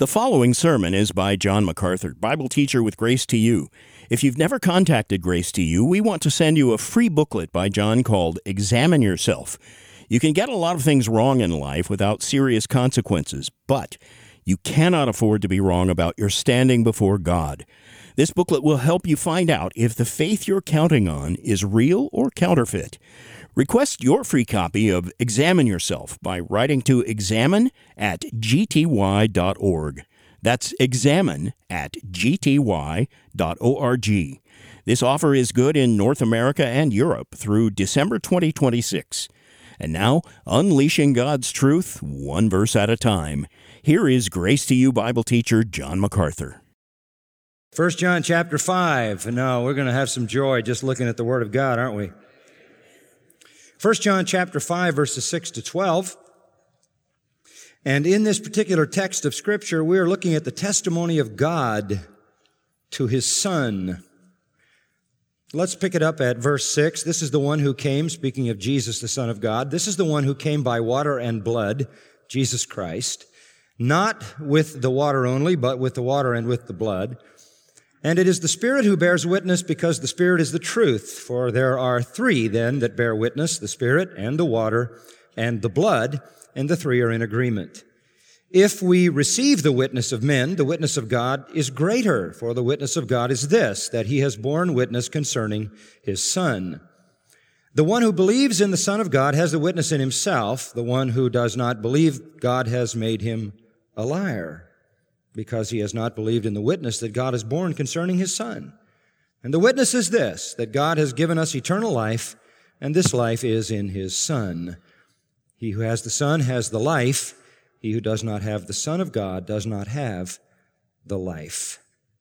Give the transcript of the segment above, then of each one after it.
The following sermon is by John MacArthur, Bible teacher with Grace to You. If you've never contacted Grace to You, we want to send you a free booklet by John called Examine Yourself. You can get a lot of things wrong in life without serious consequences, but you cannot afford to be wrong about your standing before God. This booklet will help you find out if the faith you're counting on is real or counterfeit. Request your free copy of Examine Yourself by writing to examine@gty.org. That's examine@gty.org. This offer is good in North America and Europe through December 2026. And now, unleashing God's truth, one verse at a time. Here is Grace to You Bible teacher John MacArthur. 1 John chapter 5. And now we're going to have some joy just looking at the Word of God, aren't we? 1 John chapter 5, verses 6 to 12. And in this particular text of Scripture, we are looking at the testimony of God to His Son. Let's pick it up at verse 6. This is the one who came, speaking of Jesus, the Son of God. This is the one who came by water and blood, Jesus Christ, not with the water only, but with the water and with the blood. And it is the Spirit who bears witness, because the Spirit is the truth. For there are three then that bear witness, the Spirit and the water and the blood, and the three are in agreement. If we receive the witness of men, the witness of God is greater, for the witness of God is this, that He has borne witness concerning His Son. The one who believes in the Son of God has the witness in himself. The one who does not believe God has made him a liar, because he has not believed in the witness that God has borne concerning His Son. And the witness is this, that God has given us eternal life, and this life is in His Son. He who has the Son has the life. He who does not have the Son of God does not have the life.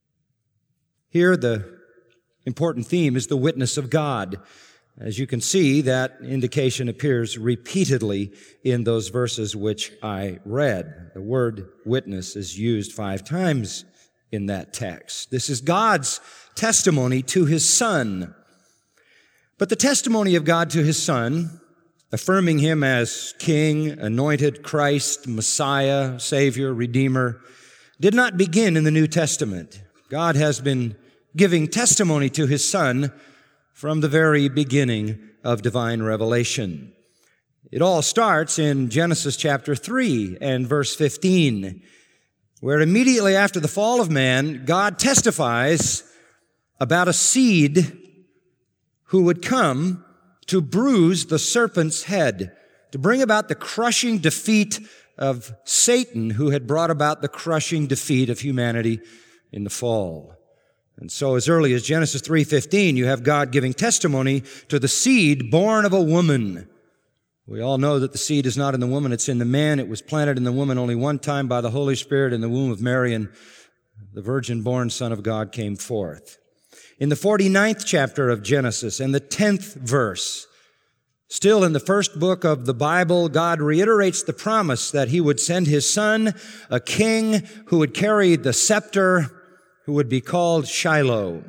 Here, the important theme is the witness of God. As you can see, that indication appears repeatedly in those verses which I read. The word witness is used 5 times in that text. This is God's testimony to His Son. But the testimony of God to His Son, affirming Him as King, Anointed, Christ, Messiah, Savior, Redeemer, did not begin in the New Testament. God has been giving testimony to His Son from the very beginning of divine revelation. It all starts in Genesis chapter 3 and verse 15, where immediately after the fall of man, God testifies about a seed who would come to bruise the serpent's head, to bring about the crushing defeat of Satan, who had brought about the crushing defeat of humanity in the fall. And so as early as Genesis 3:15, you have God giving testimony to the seed born of a woman. We all know that the seed is not in the woman, it's in the man. It was planted in the woman only one time by the Holy Spirit in the womb of Mary, and the virgin-born Son of God came forth. In the 49th chapter of Genesis and the 10th verse, still in the first book of the Bible, God reiterates the promise that He would send His Son, a king who would carry the scepter, who would be called Shiloh.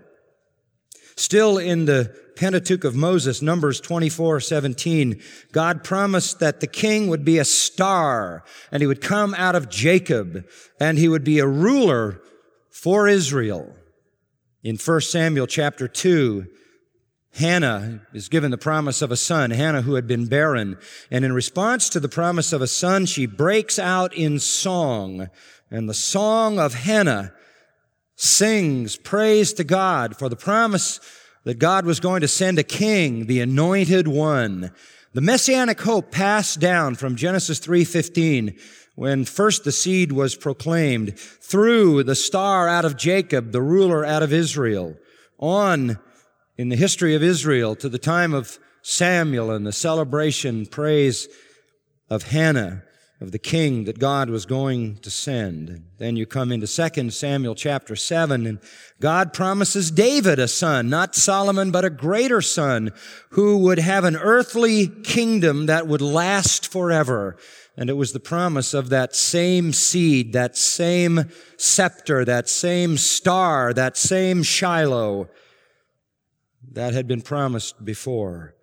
Still in the Pentateuch of Moses, Numbers 24:17, God promised that the king would be a star, and he would come out of Jacob, and he would be a ruler for Israel. In 1 Samuel chapter 2, Hannah is given the promise of a son, Hannah who had been barren. And in response to the promise of a son, she breaks out in song. And the song of Hannah sings praise to God for the promise that God was going to send a king, the anointed one. The messianic hope passed down from Genesis 3:15, when first the seed was proclaimed, through the star out of Jacob, the ruler out of Israel, on in the history of Israel to the time of Samuel and the celebration praise of Hannah, of the king that God was going to send. Then you come into 2 Samuel chapter 7, and God promises David a son, not Solomon, but a greater son, who would have an earthly kingdom that would last forever. And it was the promise of that same seed, that same scepter, that same star, that same Shiloh that had been promised before.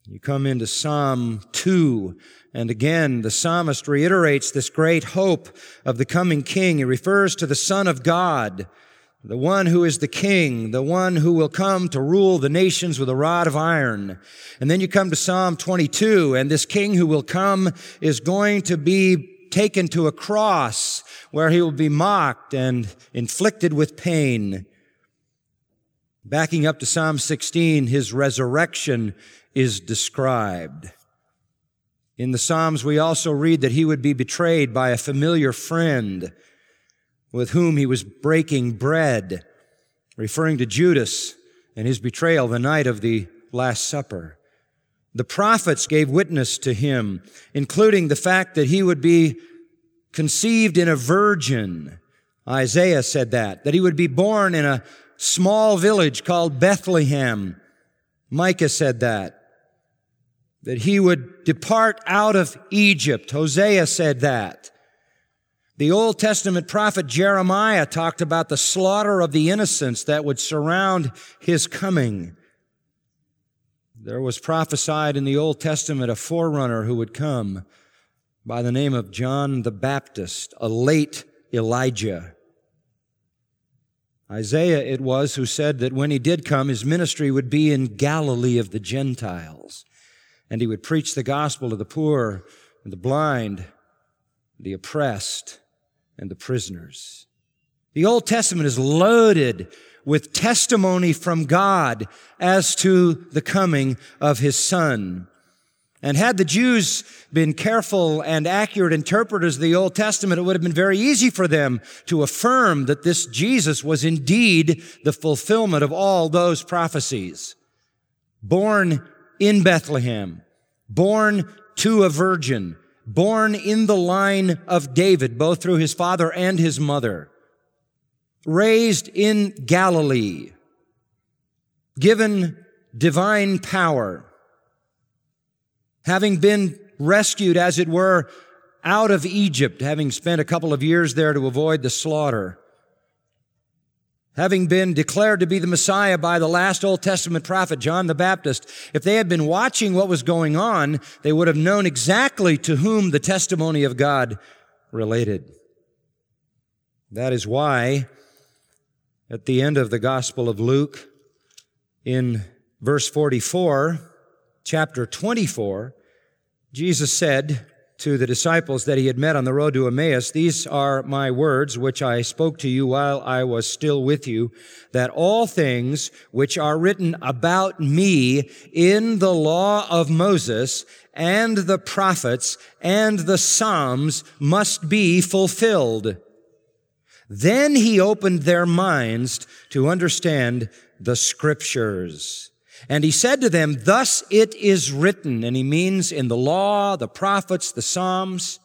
You come into Psalm 2, and again, the psalmist reiterates this great hope of the coming king. He refers to the Son of God, the one who is the king, the one who will come to rule the nations with a rod of iron. And then you come to Psalm 22, and this king who will come is going to be taken to a cross where he will be mocked and inflicted with pain. Backing up to Psalm 16, his resurrection is described. In the Psalms, we also read that he would be betrayed by a familiar friend with whom he was breaking bread, referring to Judas and his betrayal the night of the Last Supper. The prophets gave witness to him, including the fact that he would be conceived in a virgin. Isaiah said that he would be born in a small village called Bethlehem. Micah said that he would depart out of Egypt. Hosea said that. The Old Testament prophet Jeremiah talked about the slaughter of the innocents that would surround his coming. There was prophesied in the Old Testament a forerunner who would come by the name of John the Baptist, a late Elijah. Isaiah it was who said that when he did come, his ministry would be in Galilee of the Gentiles, and he would preach the gospel to the poor and the blind, the oppressed, and the prisoners. The Old Testament is loaded with testimony from God as to the coming of His Son. And had the Jews been careful and accurate interpreters of the Old Testament, it would have been very easy for them to affirm that this Jesus was indeed the fulfillment of all those prophecies. Born in Bethlehem, born to a virgin, born in the line of David, both through his father and his mother, raised in Galilee, given divine power, having been rescued, as it were, out of Egypt, having spent a couple of years there to avoid the slaughter, having been declared to be the Messiah by the last Old Testament prophet, John the Baptist. If they had been watching what was going on, they would have known exactly to whom the testimony of God related. That is why, at the end of the Gospel of Luke, in verse 44, chapter 24, Jesus said to the disciples that he had met on the road to Emmaus, "These are my words which I spoke to you while I was still with you, that all things which are written about me in the law of Moses and the prophets and the Psalms must be fulfilled." Then he opened their minds to understand the Scriptures. And he said to them, "Thus it is written," and he means in the law, the prophets, the Psalms,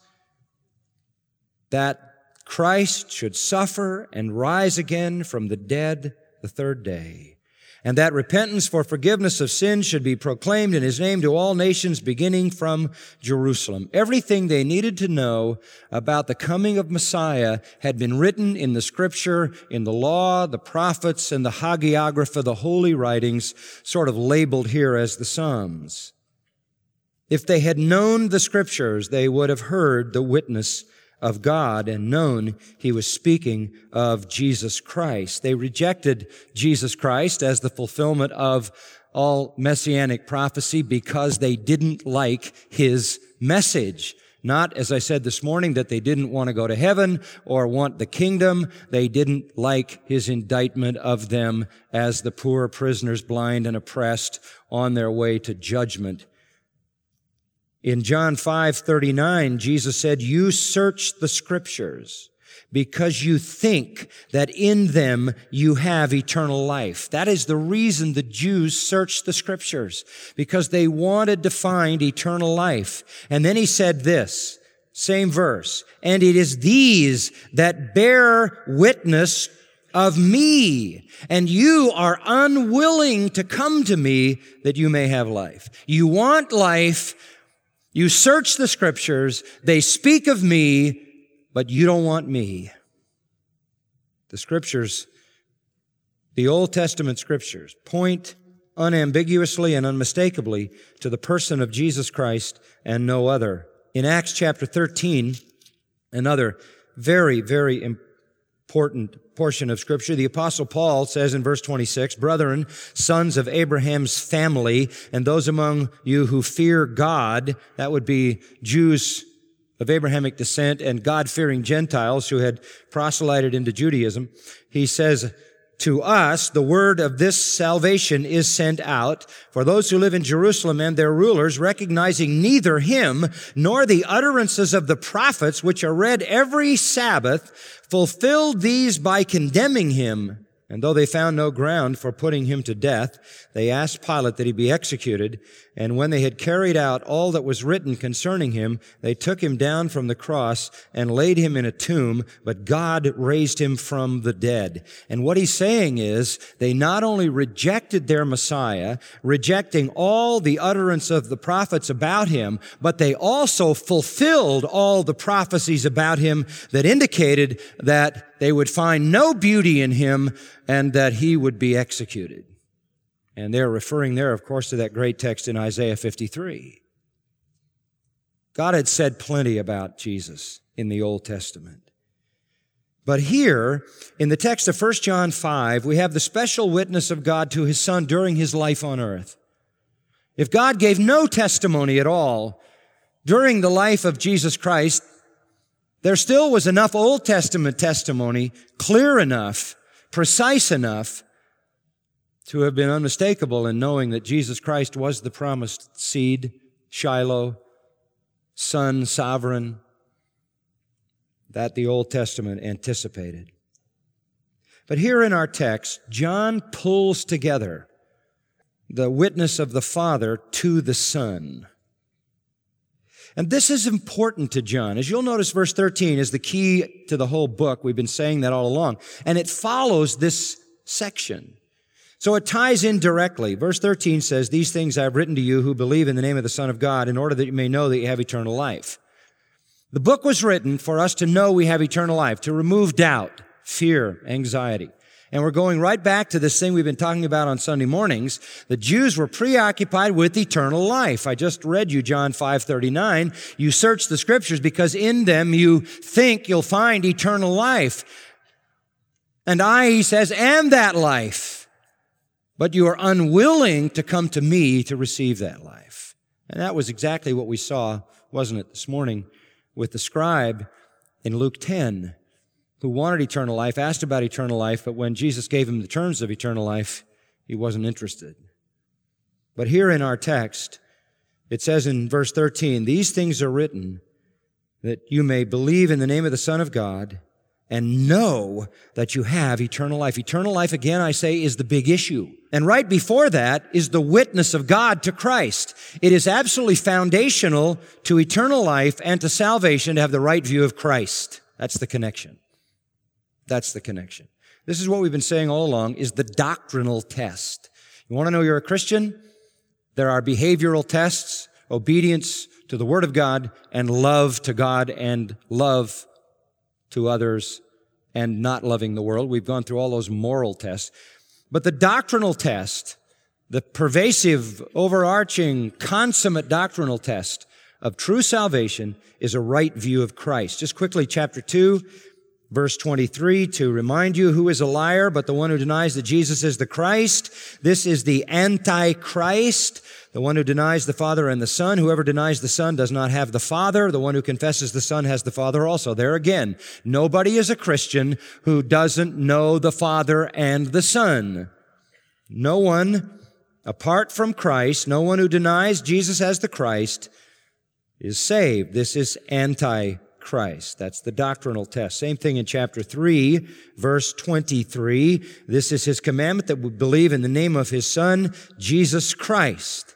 that Christ should suffer and rise again from the dead the third day, and that repentance for forgiveness of sins should be proclaimed in His name to all nations, beginning from Jerusalem. Everything they needed to know about the coming of Messiah had been written in the Scripture, in the law, the prophets, and the hagiographa, the holy writings, sort of labeled here as the Psalms. If they had known the Scriptures, they would have heard the witness of God and known He was speaking of Jesus Christ. They rejected Jesus Christ as the fulfillment of all messianic prophecy because they didn't like His message. Not, as I said this morning, that they didn't want to go to heaven or want the kingdom. They didn't like His indictment of them as the poor prisoners, blind and oppressed, on their way to judgment. In John 5:39, Jesus said, "You search the Scriptures because you think that in them you have eternal life." That is the reason the Jews searched the Scriptures, because they wanted to find eternal life. And then he said this, same verse, "And it is these that bear witness of me, and you are unwilling to come to me that you may have life." You want life. You search the Scriptures, they speak of me, but you don't want me. The Scriptures, the Old Testament Scriptures, point unambiguously and unmistakably to the person of Jesus Christ and no other. In Acts chapter 13, another very, very important portion of Scripture, the Apostle Paul says in verse 26, "Brethren, sons of Abraham's family, and those among you who fear God," that would be Jews of Abrahamic descent and God-fearing Gentiles who had proselyted into Judaism, he says, "To us, the word of this salvation is sent out for those who live in Jerusalem and their rulers, recognizing neither him nor the utterances of the prophets, which are read every Sabbath, fulfilled these by condemning him. And though they found no ground for putting him to death, they asked Pilate that he be executed. And when they had carried out all that was written concerning him, they took him down from the cross and laid him in a tomb, but God raised him from the dead." And what he's saying is, they not only rejected their Messiah, rejecting all the utterance of the prophets about him, but they also fulfilled all the prophecies about him that indicated that they would find no beauty in him and that he would be executed. And they're referring there, of course, to that great text in Isaiah 53. God had said plenty about Jesus in the Old Testament. But here, in the text of 1 John 5, we have the special witness of God to his Son during his life on earth. If God gave no testimony at all during the life of Jesus Christ, there still was enough Old Testament testimony, clear enough, precise enough, to have been unmistakable in knowing that Jesus Christ was the promised seed, Shiloh, Son, sovereign, that the Old Testament anticipated. But here in our text, John pulls together the witness of the Father to the Son. And this is important to John. As you'll notice, verse 13 is the key to the whole book. We've been saying that all along. And it follows this section. So it ties in directly. Verse 13 says, "These things I have written to you who believe in the name of the Son of God, in order that you may know that you have eternal life." The book was written for us to know we have eternal life, to remove doubt, fear, anxiety. And we're going right back to this thing we've been talking about on Sunday mornings. The Jews were preoccupied with eternal life. I just read you John 5:39. You search the Scriptures because in them you think you'll find eternal life. And I, he says, am that life. But you are unwilling to come to me to receive that life. And that was exactly what we saw, wasn't it, this morning with the scribe in Luke 10, who wanted eternal life, asked about eternal life, but when Jesus gave him the terms of eternal life, he wasn't interested. But here in our text, it says in verse 13, "These things are written that you may believe in the name of the Son of God and know that you have eternal life." Eternal life, again, I say, is the big issue. And right before that is the witness of God to Christ. It is absolutely foundational to eternal life and to salvation to have the right view of Christ. That's the connection. That's the connection. This is what we've been saying all along, is the doctrinal test. You want to know you're a Christian? There are behavioral tests, obedience to the Word of God, and love to God and love to others, and not loving the world. We've gone through all those moral tests. But the doctrinal test, the pervasive, overarching, consummate doctrinal test of true salvation is a right view of Christ. Just quickly, chapter 2, verse 23, "To remind you who is a liar, but the one who denies that Jesus is the Christ. This is the Antichrist, the one who denies the Father and the Son. Whoever denies the Son does not have the Father. The one who confesses the Son has the Father also." There again, nobody is a Christian who doesn't know the Father and the Son. No one, apart from Christ, no one who denies Jesus as the Christ is saved. This is Antichrist. That's the doctrinal test. Same thing in chapter 3, verse 23. "This is his commandment, that we believe in the name of his Son, Jesus Christ."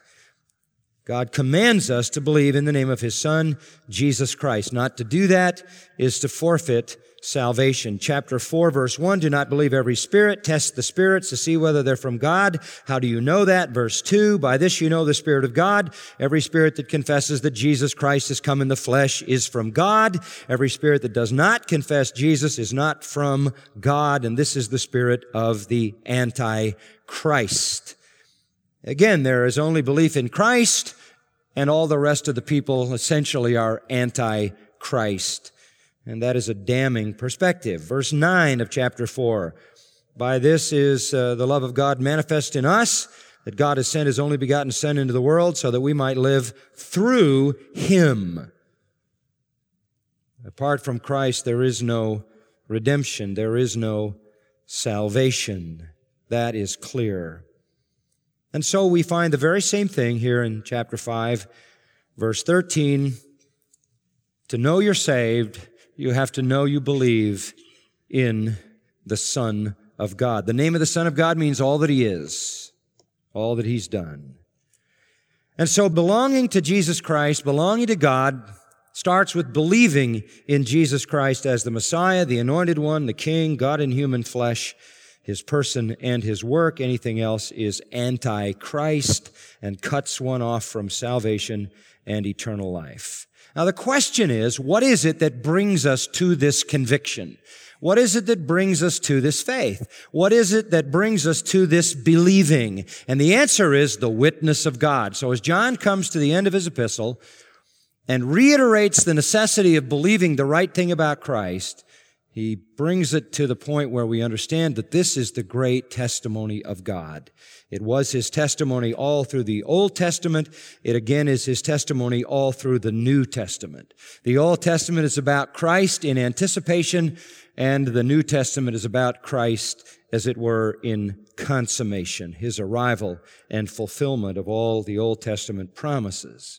God commands us to believe in the name of his Son, Jesus Christ. Not to do that is to forfeit salvation. Chapter 4, verse 1, "Do not believe every spirit. Test the spirits to see whether they're from God. How do you know that?" Verse 2, "By this you know the Spirit of God. Every spirit that confesses that Jesus Christ has come in the flesh is from God. Every spirit that does not confess Jesus is not from God. And this is the spirit of the Antichrist." Again, there is only belief in Christ, and all the rest of the people essentially are anti-Christ. And that is a damning perspective. Verse 9 of chapter 4. By this is the love of God manifest in us, that God has sent His only begotten Son into the world so that we might live through Him. Apart from Christ, there is no redemption. There is no salvation. That is clear. And so we find the very same thing here in chapter 5, verse 13. To know you're saved, you have to know you believe in the Son of God. The name of the Son of God means all that He is, all that He's done. And so belonging to Jesus Christ, belonging to God, starts with believing in Jesus Christ as the Messiah, the Anointed One, the King, God in human flesh, His person and His work. Anything else is anti-Christ and cuts one off from salvation and eternal life. Now the question is, what is it that brings us to this conviction? What is it that brings us to this faith? What is it that brings us to this believing? And the answer is the witness of God. So as John comes to the end of his epistle and reiterates the necessity of believing the right thing about Christ, he brings it to the point where we understand that this is the great testimony of God. It was His testimony all through the Old Testament. It again is His testimony all through the New Testament. The Old Testament is about Christ in anticipation, and the New Testament is about Christ, as it were, in consummation, His arrival and fulfillment of all the Old Testament promises.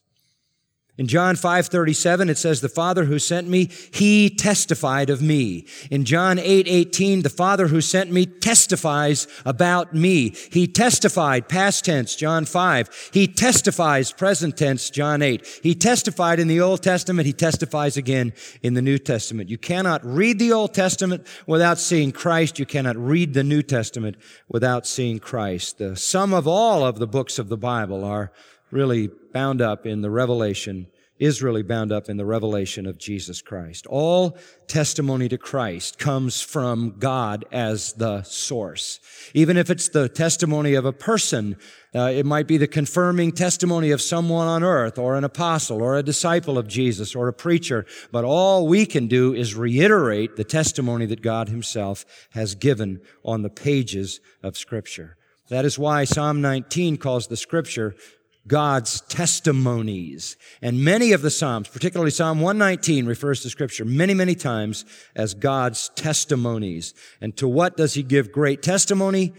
In John 5:37, it says, the Father who sent me, He testified of me. In John 8:18, the Father who sent me testifies about me. He testified, past tense, John 5. He testifies, present tense, John 8. He testified in the Old Testament. He testifies again in the New Testament. You cannot read the Old Testament without seeing Christ. You cannot read the New Testament without seeing Christ. The sum of all of the books of the Bible are really bound up in the revelation, is really bound up in the revelation of Jesus Christ. All testimony to Christ comes from God as the source. Even if it's the testimony of a person, it might be the confirming testimony of someone on earth, or an apostle, or a disciple of Jesus, or a preacher. But all we can do is reiterate the testimony that God Himself has given on the pages of Scripture. That is why Psalm 19 calls the Scripture God's testimonies. And many of the Psalms, particularly Psalm 119, refers to Scripture many, many times as God's testimonies. And to what does He give great testimony?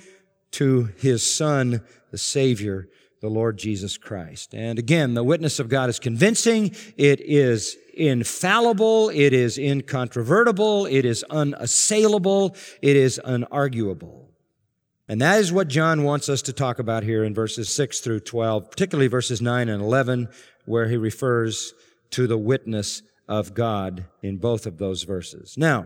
To His Son, the Savior, the Lord Jesus Christ. And again, the witness of God is convincing. It is infallible. It is incontrovertible. It is unassailable. It is unarguable. And that is what John wants us to talk about here in verses 6 through 12, particularly verses 9 and 11, where he refers to the witness of God in both of those verses. Now,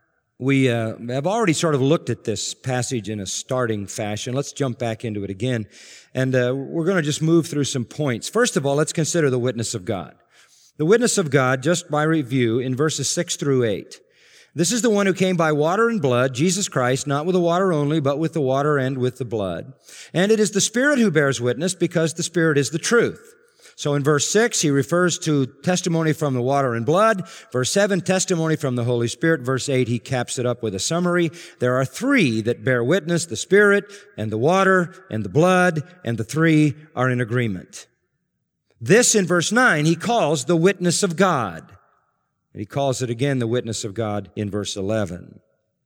we have already sort of looked at this passage in a starting fashion. Let's jump back into it again. And we're going to just move through some points. First of all, let's consider the witness of God. The witness of God, just by review, in verses 6 through 8. This is the one who came by water and blood, Jesus Christ, not with the water only, but with the water and with the blood. And it is the Spirit who bears witness, because the Spirit is the truth. So in verse 6, he refers to testimony from the water and blood. Verse 7, testimony from the Holy Spirit. Verse 8, he caps it up with a summary. There are three that bear witness, the Spirit and the water and the blood, and the three are in agreement. This, in verse 9, he calls the witness of God. And he calls it again the witness of God in verse 11.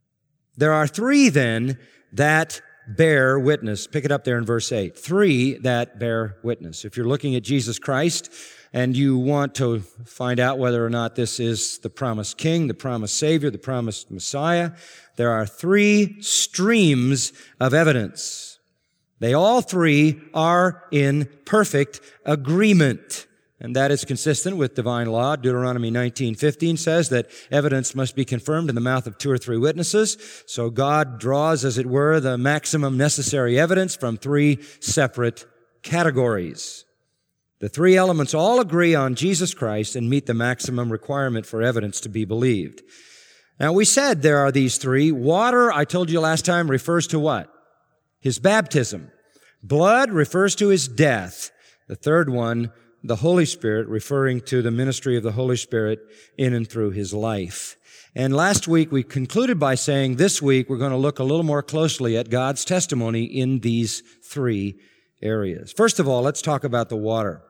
There are three then that bear witness. Pick it up there in verse 8. Three that bear witness. If you're looking at Jesus Christ and you want to find out whether or not this is the promised King, the promised Savior, the promised Messiah, there are three streams of evidence. They all three are in perfect agreement. And that is consistent with divine law. Deuteronomy 19:15 says that evidence must be confirmed in the mouth of 2 or 3 witnesses. So God draws, as it were, the maximum necessary evidence from 3 separate categories. The 3 elements all agree on Jesus Christ and meet the maximum requirement for evidence to be believed. Now, we said there are these 3. Water, I told you last time, refers to what? His baptism. Blood refers to his death. The third one, the Holy Spirit, referring to the ministry of the Holy Spirit in and through his life. And last week we concluded by saying this week we're going to look a little more closely at God's testimony in these three areas. First of all, let's talk about the water.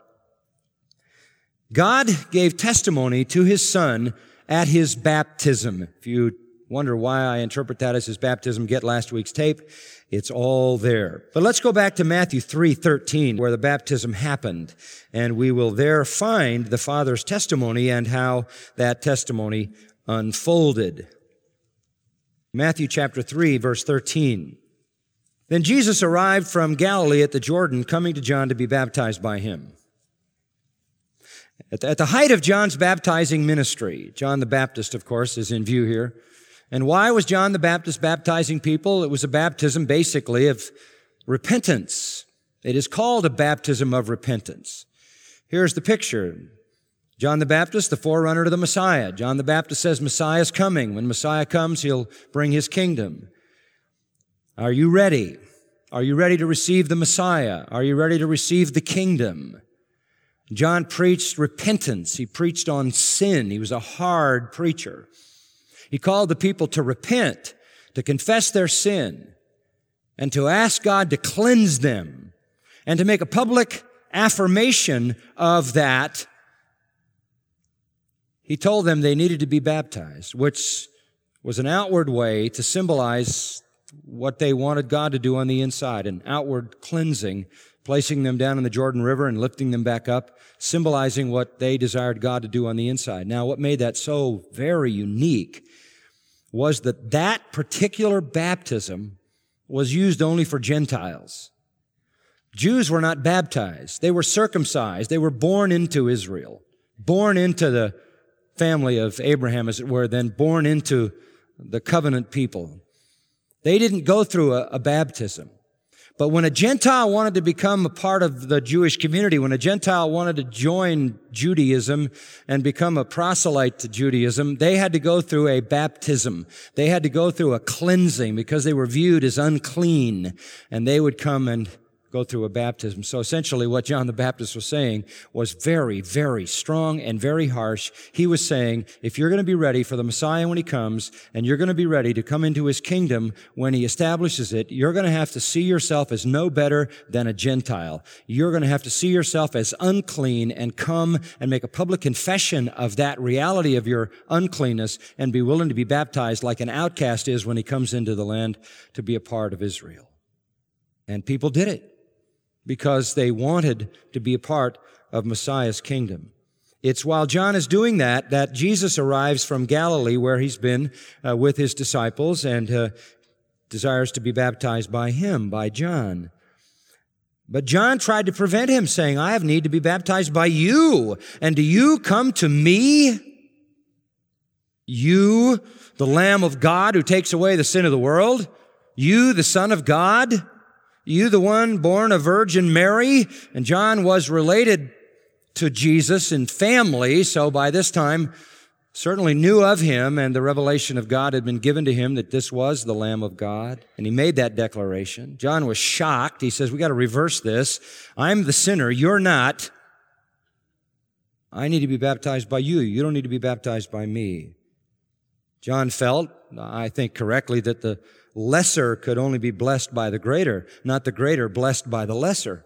God gave testimony to his Son at his baptism. If you wonder why I interpret that as his baptism, get last week's tape. It's all there. But let's go back to Matthew 3:13, where the baptism happened, and we will there find the Father's testimony and how that testimony unfolded. Matthew chapter 3, verse 13. Then Jesus arrived from Galilee at the Jordan, coming to John to be baptized by him. At the height of John's baptizing ministry, John the Baptist, of course, is in view here. And why was John the Baptist baptizing people? It was a baptism, basically, of repentance. It is called a baptism of repentance. Here's the picture. John the Baptist, the forerunner to the Messiah. John the Baptist says Messiah is coming. When Messiah comes, he'll bring his kingdom. Are you ready? Are you ready to receive the Messiah? Are you ready to receive the kingdom? John preached repentance. He preached on sin. He was a hard preacher. He called the people to repent, to confess their sin, and to ask God to cleanse them, and to make a public affirmation of that. He told them they needed to be baptized, which was an outward way to symbolize what they wanted God to do on the inside, an outward cleansing, placing them down in the Jordan River and lifting them back up, symbolizing what they desired God to do on the inside. Now, what made that so very unique was that that particular baptism was used only for Gentiles. Jews were not baptized. They were circumcised. They were born into Israel, born into the family of Abraham, as it were, then born into the covenant people. They didn't go through a baptism. But when a Gentile wanted to become a part of the Jewish community, when a Gentile wanted to join Judaism and become a proselyte to Judaism, they had to go through a baptism. They had to go through a cleansing because they were viewed as unclean, and they would come and go through a baptism. So essentially what John the Baptist was saying was very, very strong and very harsh. He was saying, if you're going to be ready for the Messiah when he comes, and you're going to be ready to come into his kingdom when he establishes it, you're going to have to see yourself as no better than a Gentile. You're going to have to see yourself as unclean and come and make a public confession of that reality of your uncleanness and be willing to be baptized like an outcast is when he comes into the land to be a part of Israel. And people did it, because they wanted to be a part of Messiah's kingdom. It's while John is doing that Jesus arrives from Galilee, where he's been with his disciples, and desires to be baptized by him, by John. But John tried to prevent him, saying, I have need to be baptized by you, and do you come to me? You, the Lamb of God who takes away the sin of the world? You, the Son of God? You, the one born of Virgin Mary? And John was related to Jesus in family, so by this time certainly knew of him, and the revelation of God had been given to him that this was the Lamb of God. And he made that declaration. John was shocked. He says, we got to reverse this. I'm the sinner. You're not. I need to be baptized by you. You don't need to be baptized by me. John felt, I think correctly, that the lesser could only be blessed by the greater, not the greater blessed by the lesser.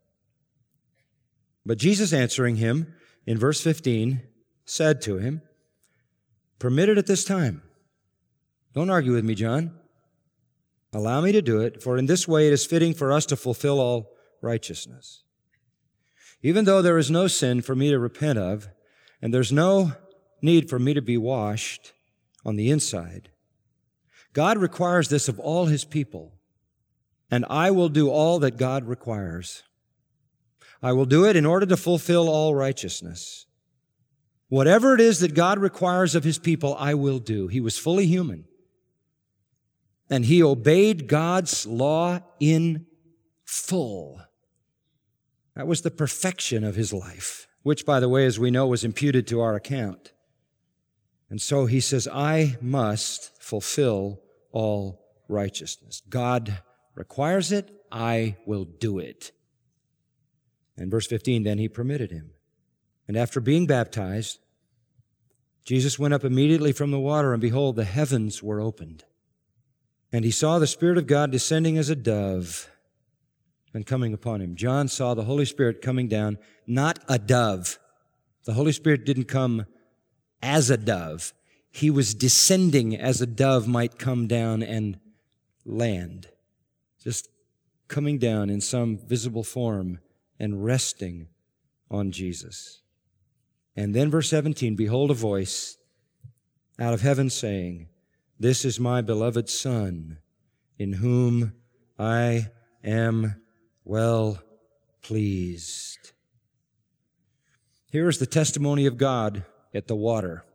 But Jesus, answering him in verse 15, said to him, permit it at this time. Don't argue with me, John. Allow me to do it, for in this way it is fitting for us to fulfill all righteousness. Even though there is no sin for me to repent of, and there's no need for me to be washed on the inside, God requires this of all his people, and I will do all that God requires. I will do it in order to fulfill all righteousness. Whatever it is that God requires of his people, I will do. He was fully human, and he obeyed God's law in full. That was the perfection of his life, which, by the way, as we know, was imputed to our account. And so he says, I must fulfill all righteousness. God requires it, I will do it. And verse 15, then he permitted him. And after being baptized, Jesus went up immediately from the water, and behold, the heavens were opened. And he saw the Spirit of God descending as a dove and coming upon him. John saw the Holy Spirit coming down, not a dove. The Holy Spirit didn't come as a dove. He was descending as a dove might come down and land. Just coming down in some visible form and resting on Jesus. And then verse 17, behold a voice out of heaven saying, this is my beloved Son, in whom I am well pleased. Here is the testimony of God at the water.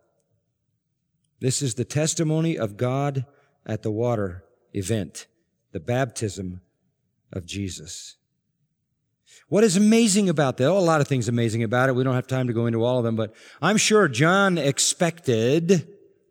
This is the testimony of God at the water event, the baptism of Jesus. What is amazing about that? Oh, a lot of things amazing about it. We don't have time to go into all of them, but I'm sure John expected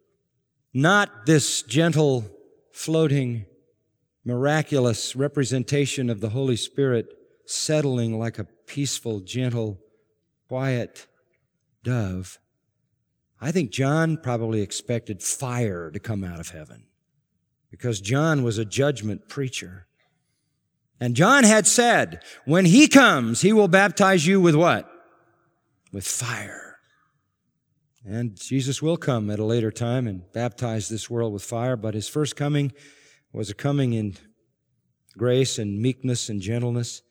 not this gentle, floating, miraculous representation of the Holy Spirit settling like a peaceful, gentle, quiet dove. I think John probably expected fire to come out of heaven because John was a judgment preacher. And John had said, when he comes, he will baptize you with what? With fire. And Jesus will come at a later time and baptize this world with fire, but his first coming was a coming in grace and meekness and gentleness.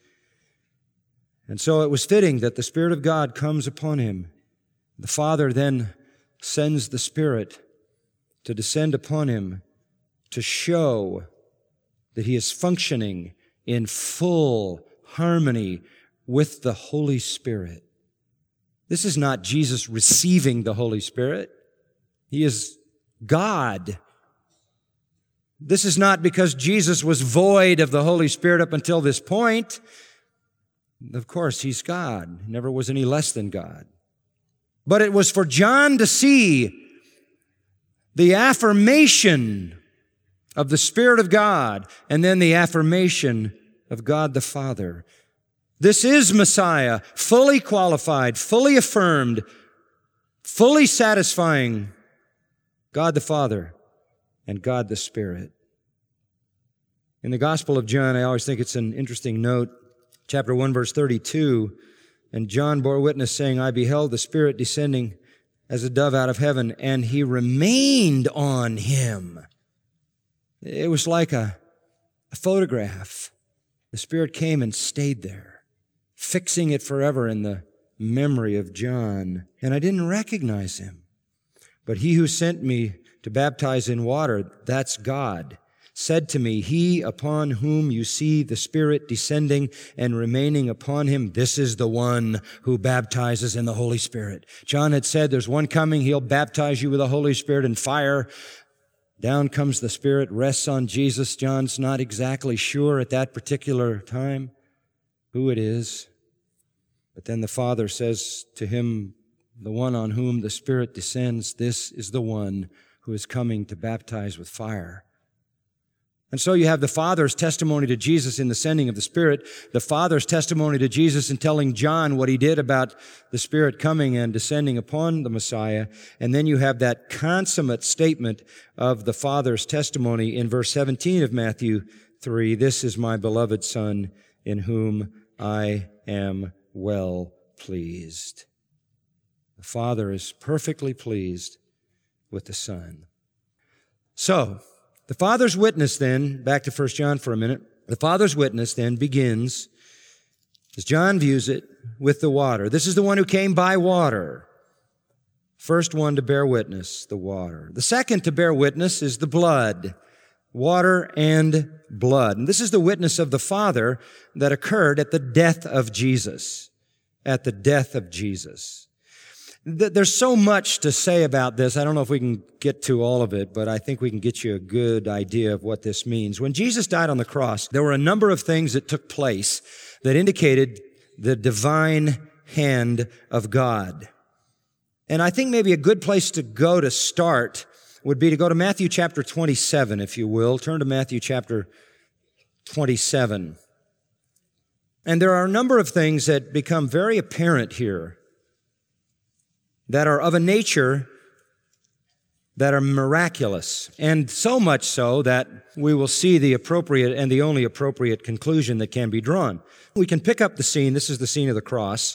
And so it was fitting that the Spirit of God comes upon him. The Father then sends the Spirit to descend upon him to show that he is functioning in full harmony with the Holy Spirit. This is not Jesus receiving the Holy Spirit. He is God. This is not because Jesus was void of the Holy Spirit up until this point. Of course, he's God. He never was any less than God. But it was for John to see the affirmation of the Spirit of God and then the affirmation of God the Father. This is Messiah, fully qualified, fully affirmed, fully satisfying God the Father and God the Spirit. In the Gospel of John, I always think it's an interesting note, chapter 1, verse 32, and John bore witness saying, I beheld the Spirit descending as a dove out of heaven, and he remained on him. It was like a photograph. The Spirit came and stayed there, fixing it forever in the memory of John. And I didn't recognize him. But he who sent me to baptize in water, that's God, said to me, he upon whom you see the Spirit descending and remaining upon him, this is the one who baptizes in the Holy Spirit. John had said, there's one coming, he'll baptize you with the Holy Spirit and fire. Down comes the Spirit, rests on Jesus. John's not exactly sure at that particular time who it is. But then the Father says to him, the one on whom the Spirit descends, this is the one who is coming to baptize with fire. And so you have the Father's testimony to Jesus in the sending of the Spirit, the Father's testimony to Jesus in telling John what he did about the Spirit coming and descending upon the Messiah, and then you have that consummate statement of the Father's testimony in verse 17 of Matthew 3, this is my beloved Son in whom I am well pleased. The Father is perfectly pleased with the Son. So, the Father's witness then, back to 1 John for a minute, the Father's witness then begins, as John views it, with the water. This is the one who came by water. First one to bear witness, the water. The second to bear witness is the blood, water and blood. And this is the witness of the Father that occurred at the death of Jesus. At the death of Jesus. There's so much to say about this. I don't know if we can get to all of it, but I think we can get you a good idea of what this means. When Jesus died on the cross, there were a number of things that took place that indicated the divine hand of God. And I think maybe a good place to go to start would be to go to Matthew chapter 27, if you will. Turn to Matthew chapter 27. And there are a number of things that become very apparent here that are of a nature that are miraculous, and so much so that we will see the appropriate and the only appropriate conclusion that can be drawn. We can pick up the scene. This is the scene of the cross.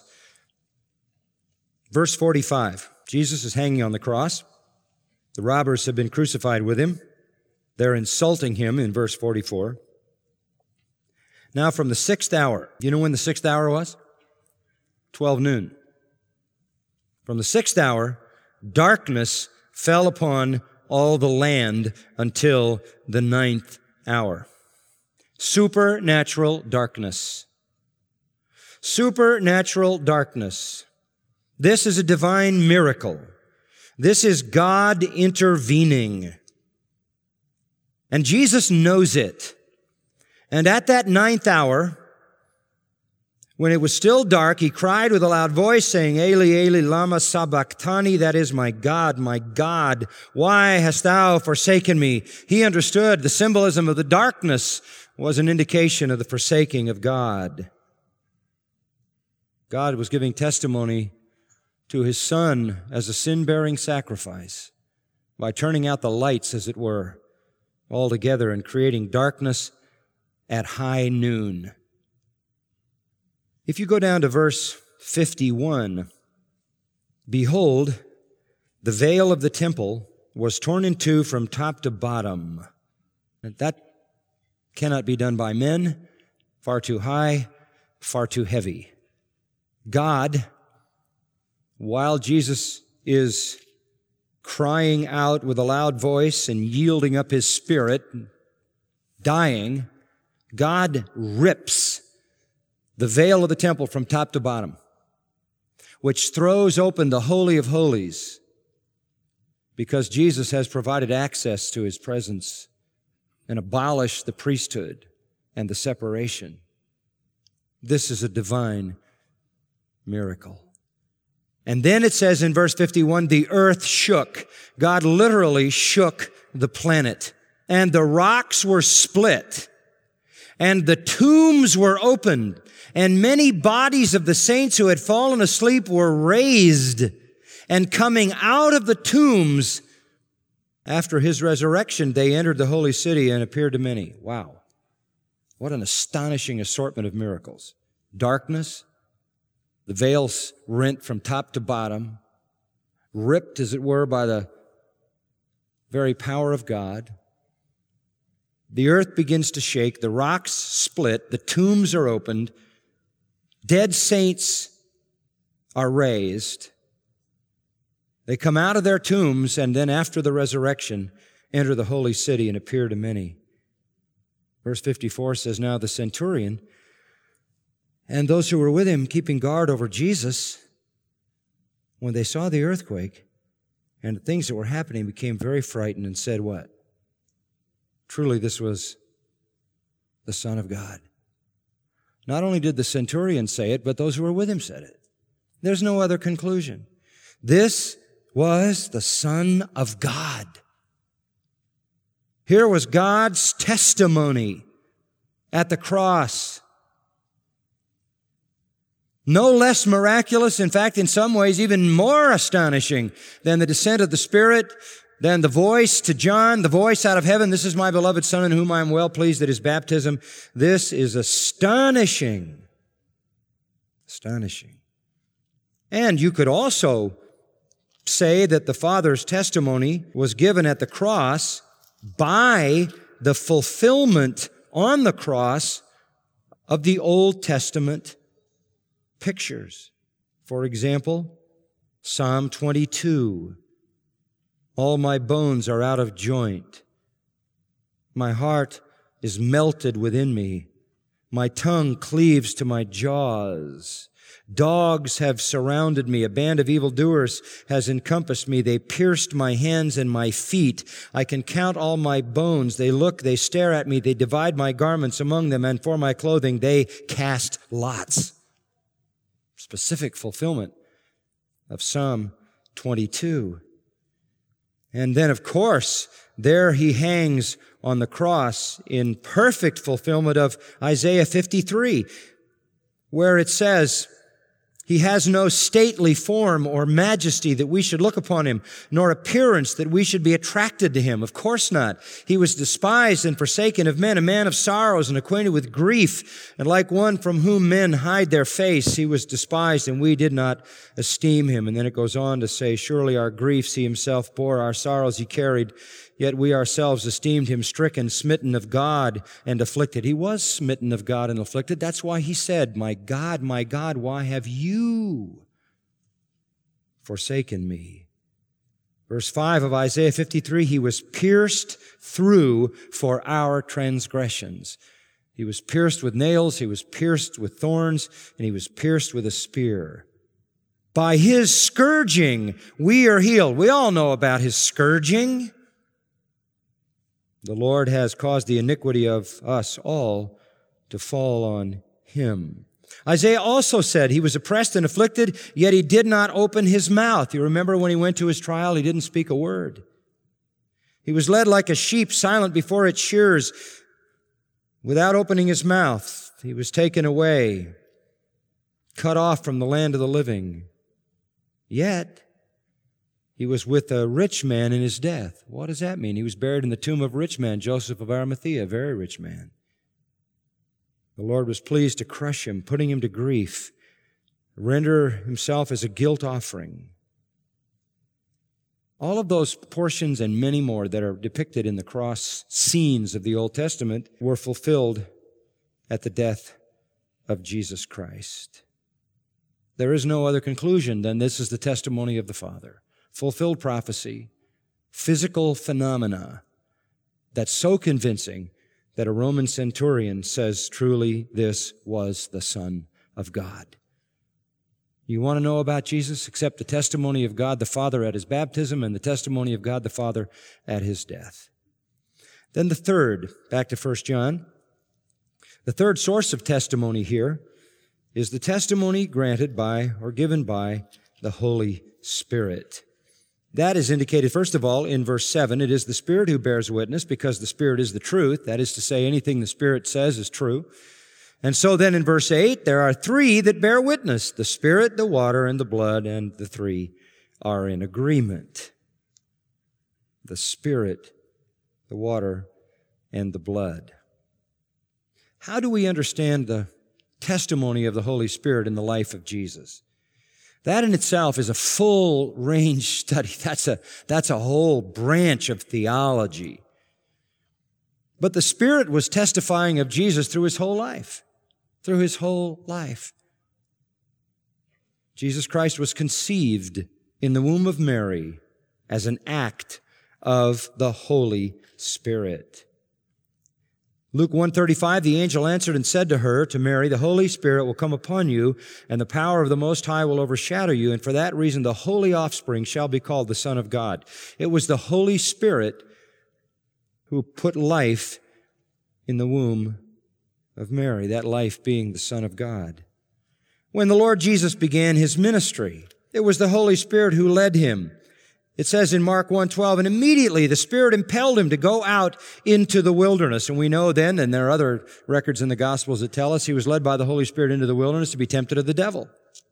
Verse 45. Jesus is hanging on the cross. The robbers have been crucified with him. They're insulting him in verse 44. Now from the 6th hour, you know when the 6th hour was? 12 noon. From the 6th hour, darkness fell upon all the land until the 9th hour. Supernatural darkness. Supernatural darkness. This is a divine miracle. This is God intervening. And Jesus knows it. And at that 9th hour, when it was still dark, he cried with a loud voice, saying, Eli, Eli, lama sabachthani, that is, my God, why hast thou forsaken me? He understood the symbolism of the darkness was an indication of the forsaking of God. God was giving testimony to his Son as a sin-bearing sacrifice by turning out the lights, as it were, altogether and creating darkness at high noon. If you go down to verse 51, behold, the veil of the temple was torn in two from top to bottom. That cannot be done by men, far too high, far too heavy. God, while Jesus is crying out with a loud voice and yielding up his spirit, dying, God rips the veil of the temple from top to bottom, which throws open the Holy of Holies, because Jesus has provided access to his presence and abolished the priesthood and the separation. This is a divine miracle. And then it says in verse 51, the earth shook. God literally shook the planet, and the rocks were split, and the tombs were opened, and many bodies of the saints who had fallen asleep were raised, and coming out of the tombs after his resurrection, they entered the holy city and appeared to many. Wow. What an astonishing assortment of miracles. Darkness, the veils rent from top to bottom, ripped, as it were, by the very power of God. The earth begins to shake, the rocks split, the tombs are opened, dead saints are raised. They come out of their tombs and then after the resurrection enter the holy city and appear to many. Verse 54 says, now the centurion and those who were with him keeping guard over Jesus, when they saw the earthquake and the things that were happening, became very frightened and said what? Truly this was the Son of God. Not only did the centurion say it, but those who were with him said it. There's no other conclusion. This was the Son of God. Here was God's testimony at the cross. No less miraculous, in fact, in some ways, even more astonishing than the descent of the Spirit, than the voice to John, the voice out of heaven, this is my beloved Son in whom I am well pleased at his baptism. This is astonishing. Astonishing. And you could also say that the Father's testimony was given at the cross by the fulfillment on the cross of the Old Testament pictures. For example, Psalm 22. All my bones are out of joint. My heart is melted within me. My tongue cleaves to my jaws. Dogs have surrounded me. A band of evildoers has encompassed me. They pierced my hands and my feet. I can count all my bones. They look, they stare at me. They divide my garments among them, and for my clothing they cast lots. Specific fulfillment of Psalm 22. And then, of course, there he hangs on the cross in perfect fulfillment of Isaiah 53, where it says, He has no stately form or majesty that we should look upon Him, nor appearance that we should be attracted to Him. Of course not. He was despised and forsaken of men, a man of sorrows and acquainted with grief, and like one from whom men hide their face, He was despised, and we did not esteem Him. And then it goes on to say, surely our griefs He Himself bore, our sorrows He carried, yet we ourselves esteemed Him stricken, smitten of God, and afflicted. He was smitten of God and afflicted. That's why He said, my God, why have you forsaken me? Verse 5 of Isaiah 53, He was pierced through for our transgressions. He was pierced with nails, He was pierced with thorns, and He was pierced with a spear. By His scourging, we are healed. We all know about His scourging. The Lord has caused the iniquity of us all to fall on Him. Isaiah also said He was oppressed and afflicted, yet He did not open His mouth. You remember when He went to His trial, He didn't speak a word. He was led like a sheep, silent before its shearers, without opening His mouth. He was taken away, cut off from the land of the living. Yet He was with a rich man in His death. What does that mean? He was buried in the tomb of a rich man, Joseph of Arimathea, a very rich man. The Lord was pleased to crush Him, putting Him to grief, render Himself as a guilt offering. All of those portions and many more that are depicted in the cross scenes of the Old Testament were fulfilled at the death of Jesus Christ. There is no other conclusion than this is the testimony of the Father. Fulfilled prophecy, physical phenomena that's so convincing that a Roman centurion says, truly, this was the Son of God. You want to know about Jesus? Accept the testimony of God the Father at His baptism and the testimony of God the Father at His death. Then the third, back to 1 John, the third source of testimony here is the testimony granted by or given by the Holy Spirit. That is indicated, first of all, in verse 7. It is the Spirit who bears witness, because the Spirit is the truth. That is to say, anything the Spirit says is true. And so then in verse 8, there are three that bear witness: the Spirit, the water, and the blood, and the three are in agreement. The Spirit, the water, and the blood. How do we understand the testimony of the Holy Spirit in the life of Jesus? That in itself is a full range study. That's a whole branch of theology. But the Spirit was testifying of Jesus through His whole life. Through His whole life. Jesus Christ was conceived in the womb of Mary as an act of the Holy Spirit. Luke 1:35, the angel answered and said to her, to Mary, the Holy Spirit will come upon you, and the power of the Most High will overshadow you, and for that reason the holy offspring shall be called the Son of God. It was the Holy Spirit who put life in the womb of Mary, that life being the Son of God. When the Lord Jesus began His ministry, it was the Holy Spirit who led Him. It says in Mark 1:12, and immediately the Spirit impelled Him to go out into the wilderness. And we know then, and there are other records in the Gospels that tell us, He was led by the Holy Spirit into the wilderness to be tempted of the devil.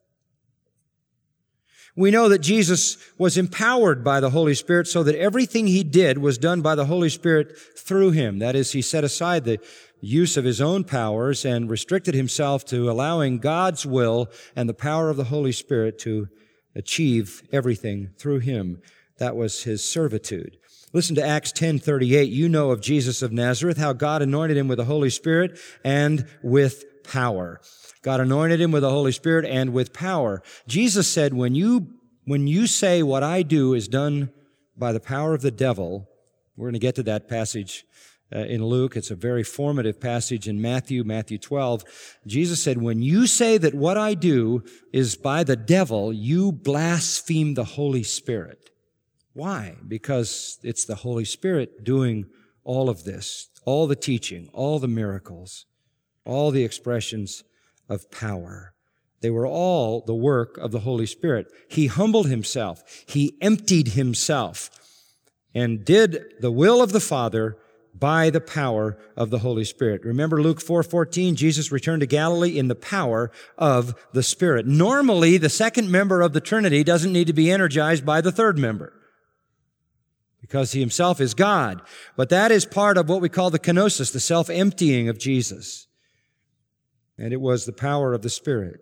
We know that Jesus was empowered by the Holy Spirit so that everything He did was done by the Holy Spirit through Him. That is, He set aside the use of His own powers and restricted Himself to allowing God's will and the power of the Holy Spirit to achieve everything through Him. That was His servitude. Listen to Acts 10:38. You know of Jesus of Nazareth, how God anointed Him with the Holy Spirit and with power. God anointed Him with the Holy Spirit and with power. Jesus said, when you say what I do is done by the power of the devil, we're going to get to that passage in Luke. It's a very formative passage in Matthew 12. Jesus said, when you say that what I do is by the devil, you blaspheme the Holy Spirit. Why? Because it's the Holy Spirit doing all of this, all the teaching, all the miracles, all the expressions of power. They were all the work of the Holy Spirit. He humbled Himself. He emptied Himself and did the will of the Father by the power of the Holy Spirit. Remember Luke 4:14, Jesus returned to Galilee in the power of the Spirit. Normally, the second member of the Trinity doesn't need to be energized by the third member, because he himself is God. But that is part of what we call the kenosis, the self-emptying of Jesus. And it was the power of the Spirit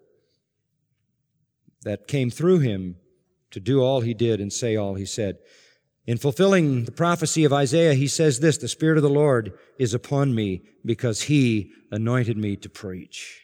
that came through him to do all he did and say all he said. In fulfilling the prophecy of Isaiah, he says this, "The Spirit of the Lord is upon me because he anointed me to preach."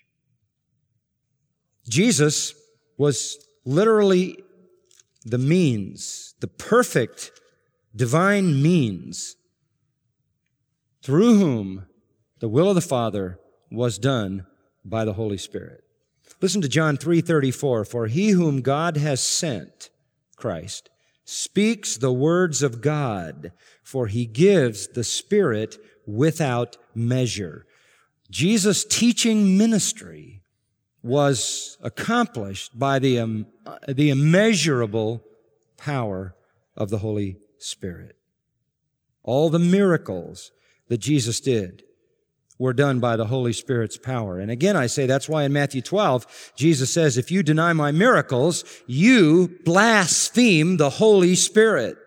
Jesus was literally the means, the perfect divine means through whom the will of the Father was done by the Holy Spirit. Listen to John 3:34, "For he whom God has sent," Christ, "speaks the words of God, for he gives the Spirit without measure." Jesus' teaching ministry was accomplished by the immeasurable power of the Holy Spirit. All the miracles that Jesus did were done by the Holy Spirit's power. And again, I say that's why in Matthew 12, Jesus says, "If you deny my miracles, you blaspheme the Holy Spirit."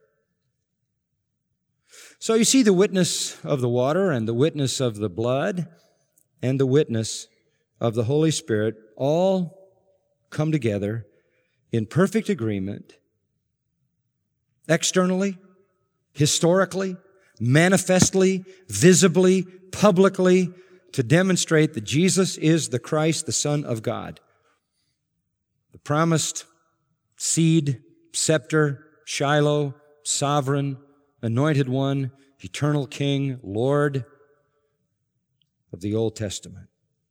So you see the witness of the water and the witness of the blood and the witness of the Holy Spirit all come together in perfect agreement, externally, historically, manifestly, visibly, publicly, to demonstrate that Jesus is the Christ, the Son of God, the promised seed, scepter, Shiloh, sovereign, anointed one, eternal King, Lord of the Old Testament.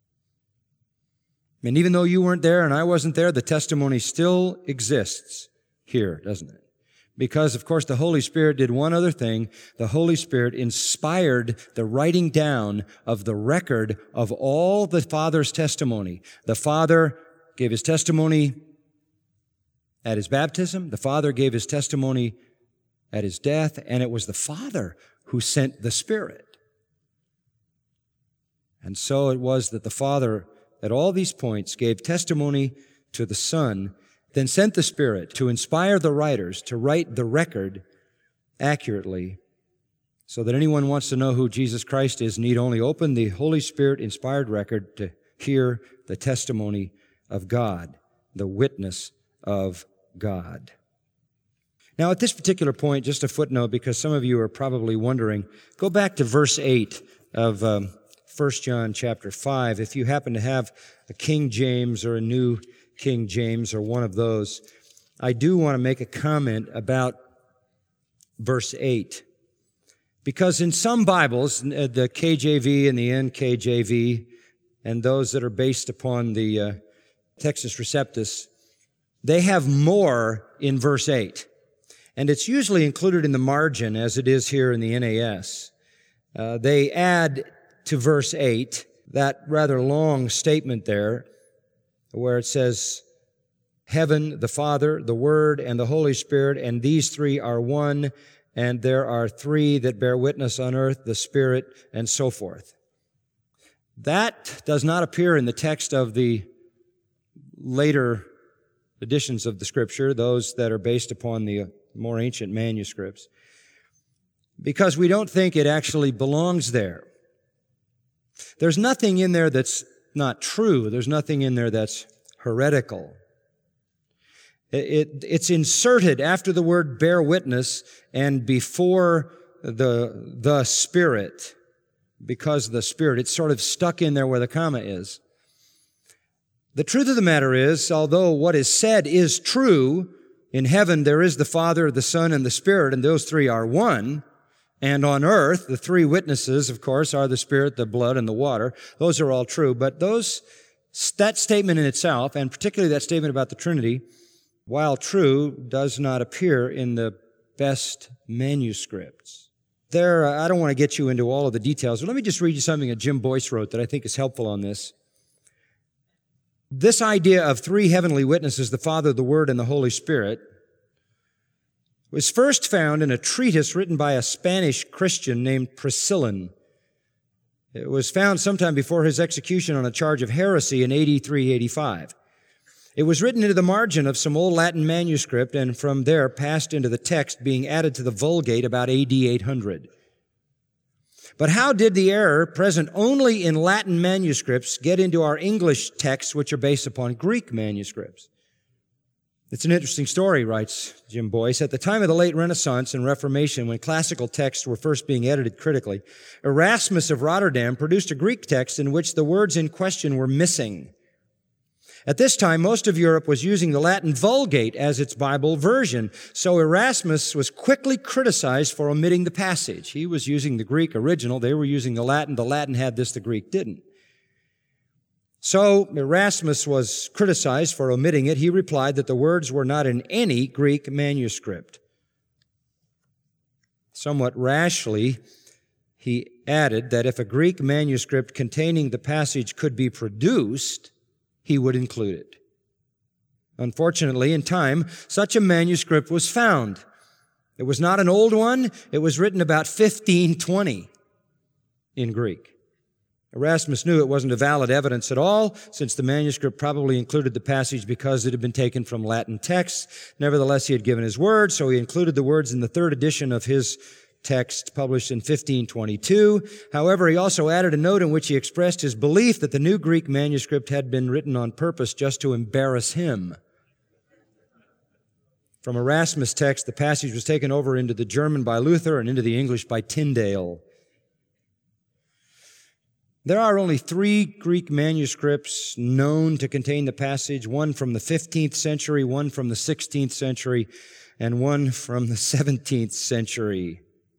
And even though you weren't there and I wasn't there, the testimony still exists here, doesn't it? Because, of course, the Holy Spirit did one other thing. The Holy Spirit inspired the writing down of the record of all the Father's testimony. The Father gave his testimony at his baptism. The Father gave his testimony at his death. And it was the Father who sent the Spirit. And so it was that the Father, at all these points, gave testimony to the Son, then sent the Spirit to inspire the writers to write the record accurately, so that anyone who wants to know who Jesus Christ is need only open the Holy Spirit-inspired record to hear the testimony of God, the witness of God. Now, at this particular point, just a footnote, because some of you are probably wondering, go back to verse 8 of 1 John chapter 5. If you happen to have a King James or a New King James or one of those, I do want to make a comment about verse 8. Because in some Bibles, the KJV and the NKJV, and those that are based upon the Textus Receptus, they have more in verse 8. And it's usually included in the margin, as it is here in the NAS. They add to verse 8 that rather long statement there, where it says, "Heaven, the Father, the Word, and the Holy Spirit, and these three are one, and there are three that bear witness on earth, the Spirit," and so forth. That does not appear in the text of the later editions of the Scripture, those that are based upon the more ancient manuscripts, because we don't think it actually belongs there. There's nothing in there that's not true. There's nothing in there that's heretical. It's inserted after the word bear witness and before the Spirit, because the Spirit. It's sort of stuck in there where the comma is. The truth of the matter is, although what is said is true, in heaven there is the Father, the Son, and the Spirit, and those three are one. And on earth, the three witnesses, of course, are the Spirit, the blood, and the water. Those are all true. But that statement in itself, and particularly that statement about the Trinity, while true, does not appear in the best manuscripts. I don't want to get you into all of the details, but let me just read you something that Jim Boyce wrote that I think is helpful on this. This idea of three heavenly witnesses, the Father, the Word, and the Holy Spirit, was first found in a treatise written by a Spanish Christian named Priscillan. It was found sometime before his execution on a charge of heresy in AD 385. It was written into the margin of some old Latin manuscript and from there passed into the text, being added to the Vulgate about AD 800. But how did the error present only in Latin manuscripts get into our English texts, which are based upon Greek manuscripts? It's an interesting story, writes Jim Boyce. At the time of the late Renaissance and Reformation, when classical texts were first being edited critically, Erasmus of Rotterdam produced a Greek text in which the words in question were missing. At this time, most of Europe was using the Latin Vulgate as its Bible version, so Erasmus was quickly criticized for omitting the passage. He was using the Greek original, they were using the Latin had this, the Greek didn't. So Erasmus was criticized for omitting it. He replied that the words were not in any Greek manuscript. Somewhat rashly, he added that if a Greek manuscript containing the passage could be produced, he would include it. Unfortunately, in time, such a manuscript was found. It was not an old one. It was written about 1520 in Greek. Erasmus knew it wasn't a valid evidence at all, since the manuscript probably included the passage because it had been taken from Latin texts. Nevertheless, he had given his word, so he included the words in the third edition of his text published in 1522. However, he also added a note in which he expressed his belief that the new Greek manuscript had been written on purpose just to embarrass him. From Erasmus' text, the passage was taken over into the German by Luther and into the English by Tyndale. There are only 3 Greek manuscripts known to contain the passage, one from the 15th century, one from the 16th century, and one from the 17th century.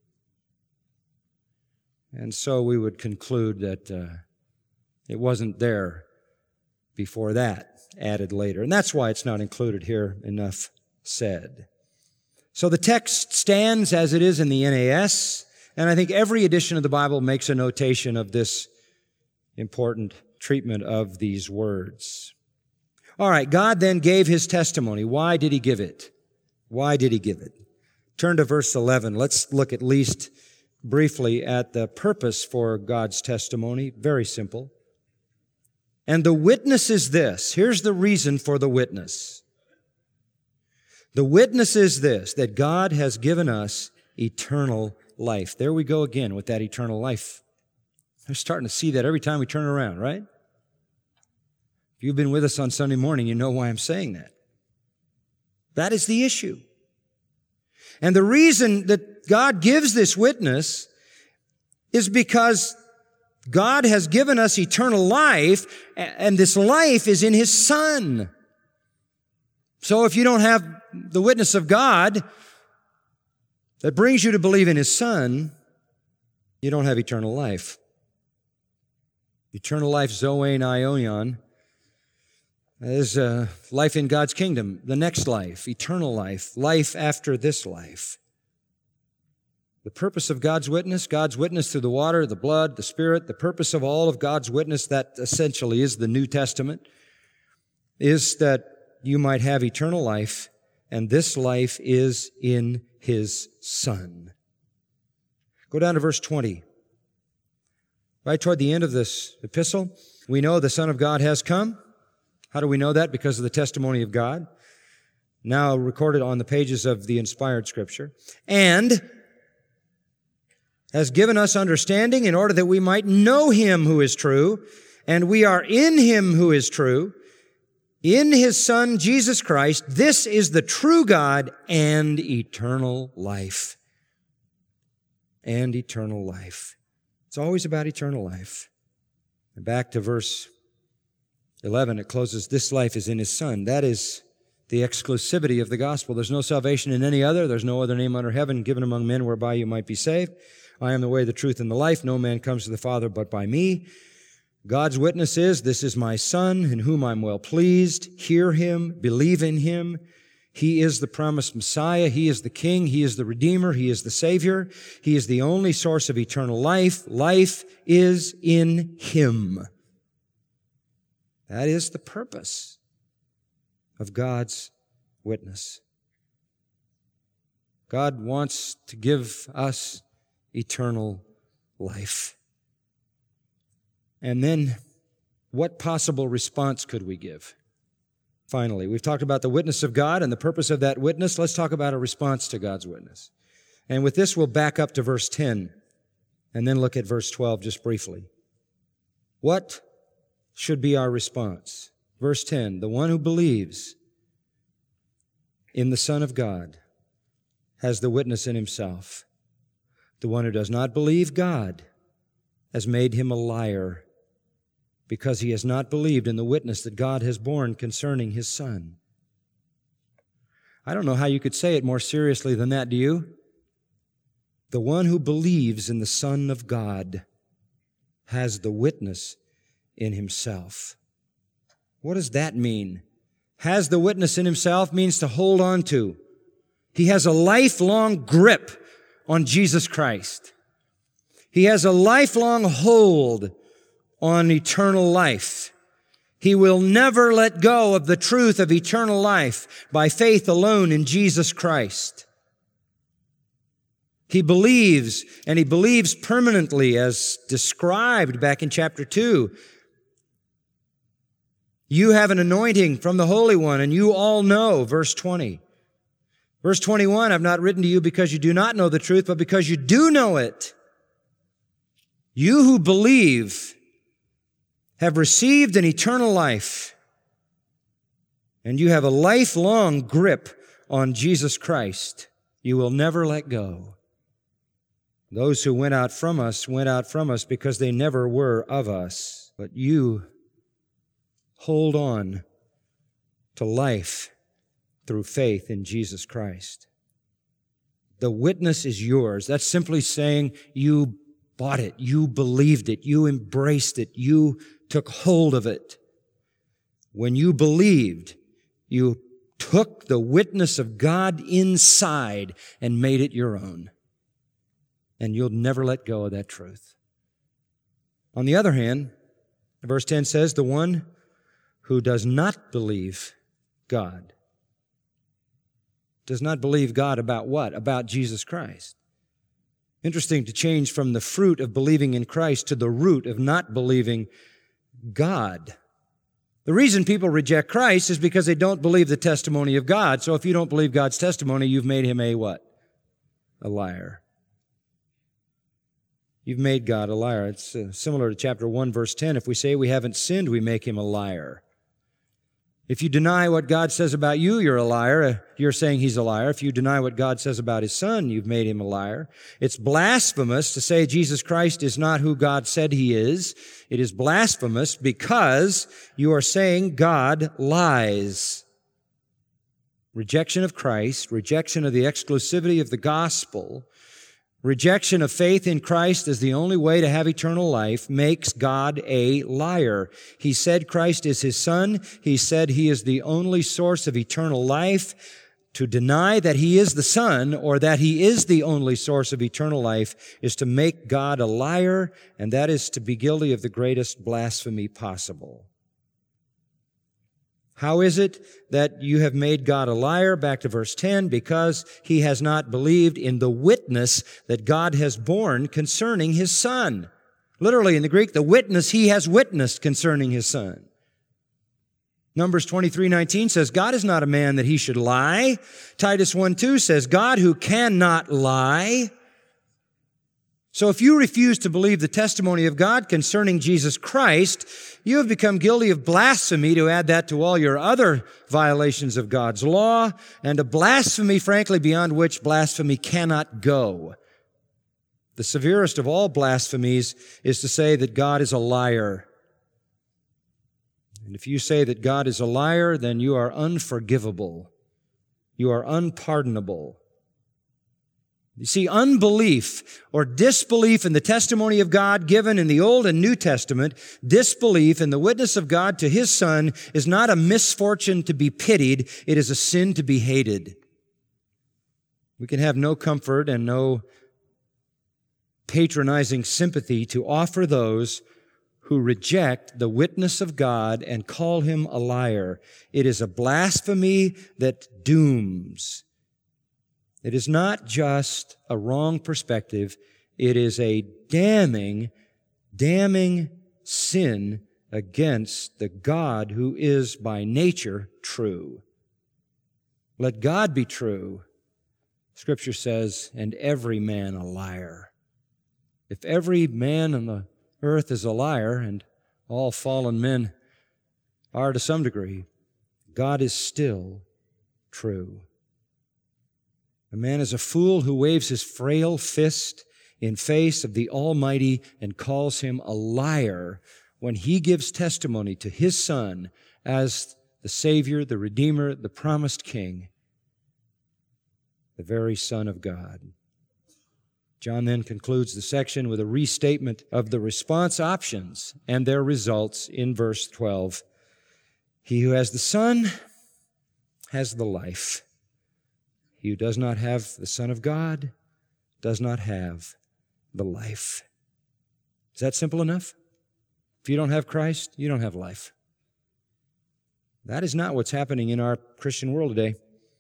And so we would conclude that it wasn't there before that, added later. And that's why it's not included here, enough said. So the text stands as it is in the NAS, and I think every edition of the Bible makes a notation of this important treatment of these words. All right, God then gave His testimony. Why did He give it? Why did He give it? Turn to verse 11. Let's look at least briefly at the purpose for God's testimony. Very simple. And the witness is this. Here's the reason for the witness. The witness is this, that God has given us eternal life. There we go again with that eternal life. We're starting to see that every time we turn around, right? If you've been with us on Sunday morning, you know why I'm saying that. That is the issue. And the reason that God gives this witness is because God has given us eternal life, and this life is in His Son. So if you don't have the witness of God that brings you to believe in His Son, you don't have eternal life. Eternal life, Zoe Ionion, is life in God's kingdom, the next life, eternal life, life after this life. The purpose of God's witness through the water, the blood, the Spirit, the purpose of all of God's witness, that essentially is the New Testament, is that you might have eternal life, and this life is in His Son. Go down to verse 20. Right toward the end of this epistle, we know the Son of God has come. How do we know that? Because of the testimony of God, now recorded on the pages of the inspired Scripture, and has given us understanding in order that we might know Him who is true, and we are in Him who is true, in His Son, Jesus Christ. This is the true God and eternal life. And eternal life. It's always about eternal life. And back to verse 11, it closes, this life is in His Son. That is the exclusivity of the gospel. There's no salvation in any other. There's no other name under heaven given among men whereby you might be saved. I am the way, the truth, and the life. No man comes to the Father but by me. God's witness is, this is my Son in whom I'm well pleased. Hear Him, believe in Him. He is the promised Messiah. He is the King. He is the Redeemer. He is the Savior. He is the only source of eternal life. Life is in Him. That is the purpose of God's witness. God wants to give us eternal life. And then, what possible response could we give? Finally, we've talked about the witness of God and the purpose of that witness. Let's talk about a response to God's witness. And with this, we'll back up to verse 10 and then look at verse 12 just briefly. What should be our response? Verse 10, the one who believes in the Son of God has the witness in himself. The one who does not believe God has made him a liar, because he has not believed in the witness that God has borne concerning his Son. I don't know how you could say it more seriously than that, do you? The one who believes in the Son of God has the witness in himself. What does that mean? Has the witness in himself means to hold on to. He has a lifelong grip on Jesus Christ. He has a lifelong hold on eternal life. He will never let go of the truth of eternal life by faith alone in Jesus Christ. He believes, and he believes permanently, as described back in chapter 2. You have an anointing from the Holy One, and you all know, verse 20. Verse 21, I've not written to you because you do not know the truth, but because you do know it. You who believe have received an eternal life, and you have a lifelong grip on Jesus Christ. You will never let go. Those who went out from us because they never were of us. But you hold on to life through faith in Jesus Christ. The witness is yours. That's simply saying you bought it, you believed it, you embraced it, you took hold of it. When you believed, you took the witness of God inside and made it your own. And you'll never let go of that truth. On the other hand, verse 10 says, the one who does not believe God. Does not believe God about what? About Jesus Christ. Interesting to change from the fruit of believing in Christ to the root of not believing God. The reason people reject Christ is because they don't believe the testimony of God. So if you don't believe God's testimony, you've made him a what? A liar. You've made God a liar. It's similar to chapter 1, verse 10. If we say we haven't sinned, we make him a liar. If you deny what God says about you, you're a liar. You're saying he's a liar. If you deny what God says about his Son, you've made him a liar. It's blasphemous to say Jesus Christ is not who God said he is. It is blasphemous because you are saying God lies. Rejection of Christ, rejection of the exclusivity of the gospel, rejection of faith in Christ as the only way to have eternal life makes God a liar. He said Christ is his Son. He said he is the only source of eternal life. To deny that he is the Son or that he is the only source of eternal life is to make God a liar, and that is to be guilty of the greatest blasphemy possible. How is it that you have made God a liar? Back to verse 10, because he has not believed in the witness that God has borne concerning his Son. Literally in the Greek, the witness he has witnessed concerning his Son. Numbers 23:19 says, God is not a man that he should lie. Titus 1:2 says, God who cannot lie. So if you refuse to believe the testimony of God concerning Jesus Christ, you have become guilty of blasphemy, to add that to all your other violations of God's law, and a blasphemy, frankly, beyond which blasphemy cannot go. The severest of all blasphemies is to say that God is a liar. And if you say that God is a liar, then you are unforgivable. You are unpardonable. You see, unbelief or disbelief in the testimony of God given in the Old and New Testament, disbelief in the witness of God to his Son, is not a misfortune to be pitied. It is a sin to be hated. We can have no comfort and no patronizing sympathy to offer those who reject the witness of God and call him a liar. It is a blasphemy that dooms. It is not just a wrong perspective. It is a damning sin against the God who is by nature true. Let God be true, Scripture says, and every man a liar. If every man on the earth is a liar, and all fallen men are to some degree, God is still true. A man is a fool who waves his frail fist in face of the Almighty and calls him a liar when he gives testimony to his Son as the Savior, the Redeemer, the promised King, the very Son of God. John then concludes the section with a restatement of the response options and their results in verse 12. He who has the Son has the life. He who does not have the Son of God does not have the life. Is that simple enough? If you don't have Christ, you don't have life. That is not what's happening in our Christian world today.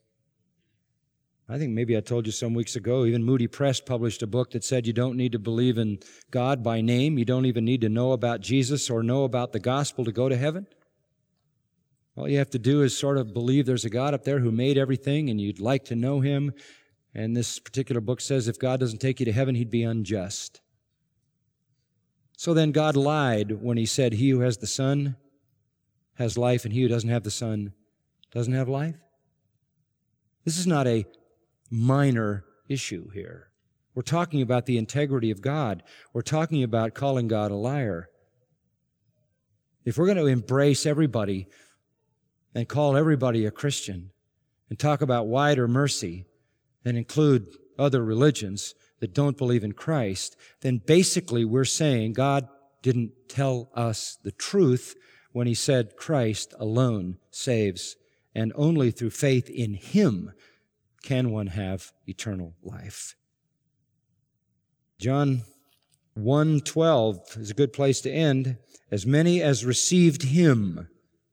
I think maybe I told you some weeks ago, even Moody Press published a book that said you don't need to believe in God by name. You don't even need to know about Jesus or know about the gospel to go to heaven. All you have to do is sort of believe there's a God up there who made everything and you'd like to know Him. And this particular book says if God doesn't take you to heaven, He'd be unjust. So then God lied when He said, he who has the Son has life, and he who doesn't have the Son doesn't have life. This is not a minor issue here. We're talking about the integrity of God. We're talking about calling God a liar. If we're going to embrace everybody and call everybody a Christian and talk about wider mercy and include other religions that don't believe in Christ, then basically we're saying God didn't tell us the truth when He said Christ alone saves, and only through faith in Him can one have eternal life. John 1:12 is a good place to end. As many as received Him,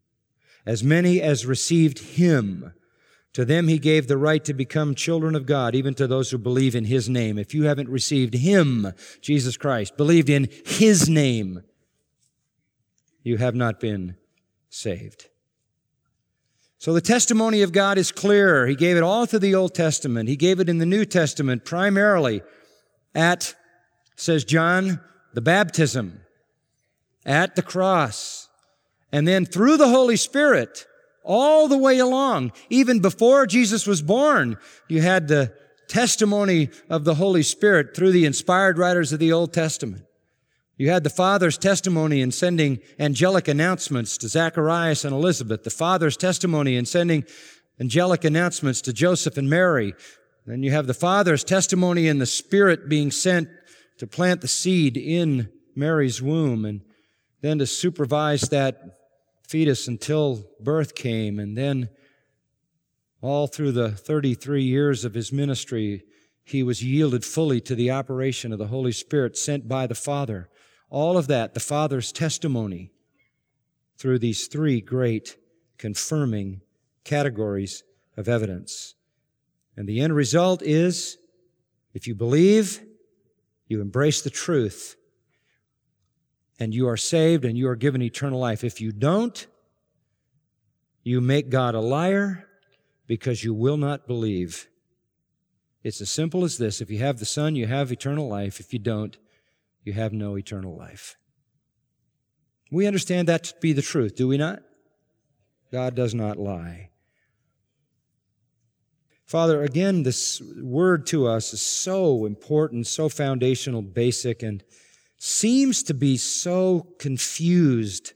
to them He gave the right to become children of God, even to those who believe in His name. If you haven't received Him, Jesus Christ, believed in His name, you have not been saved. So the testimony of God is clear. He gave it all through the Old Testament. He gave it in the New Testament, primarily at, says John, the baptism, at the cross, and then through the Holy Spirit, all the way along. Even before Jesus was born, you had the testimony of the Holy Spirit through the inspired writers of the Old Testament. You had the Father's testimony in sending angelic announcements to Zacharias and Elizabeth, the Father's testimony in sending angelic announcements to Joseph and Mary. Then you have the Father's testimony in the Spirit being sent to plant the seed in Mary's womb and then to supervise that fetus until birth came. And then all through the 33 years of His ministry, He was yielded fully to the operation of the Holy Spirit sent by the Father. All of that, the Father's testimony through these three great confirming categories of evidence. And the end result is, if you believe, you embrace the truth, and you are saved and you are given eternal life. If you don't, you make God a liar because you will not believe. It's as simple as this. If you have the Son, you have eternal life. If you don't, you have no eternal life. We understand that to be the truth, do we not? God does not lie. Father, again, this word to us is so important, so foundational, basic, and seems to be so confused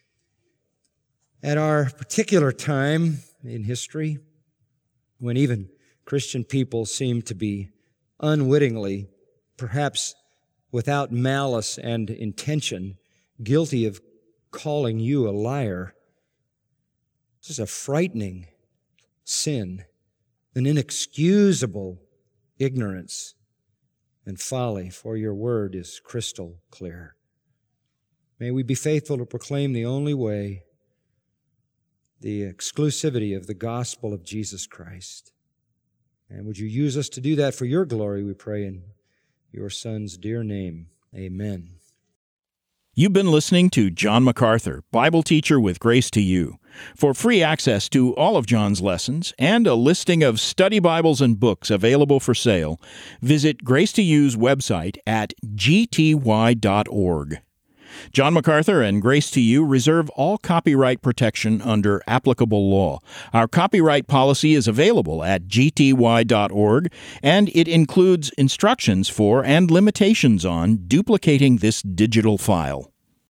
at our particular time in history, when even Christian people seem to be unwittingly, perhaps without malice and intention, guilty of calling you a liar. This is a frightening sin, an inexcusable ignorance and folly, for your word is crystal clear. May we be faithful to proclaim the only way, the exclusivity of the gospel of Jesus Christ. And would you use us to do that for your glory, we pray in your Son's dear name. Amen. You've been listening to John MacArthur, Bible teacher with Grace to You. For free access to all of John's lessons and a listing of study Bibles and books available for sale, visit Grace to You's website at gty.org. John MacArthur and Grace to You reserve all copyright protection under applicable law. Our copyright policy is available at gty.org, and it includes instructions for and limitations on duplicating this digital file.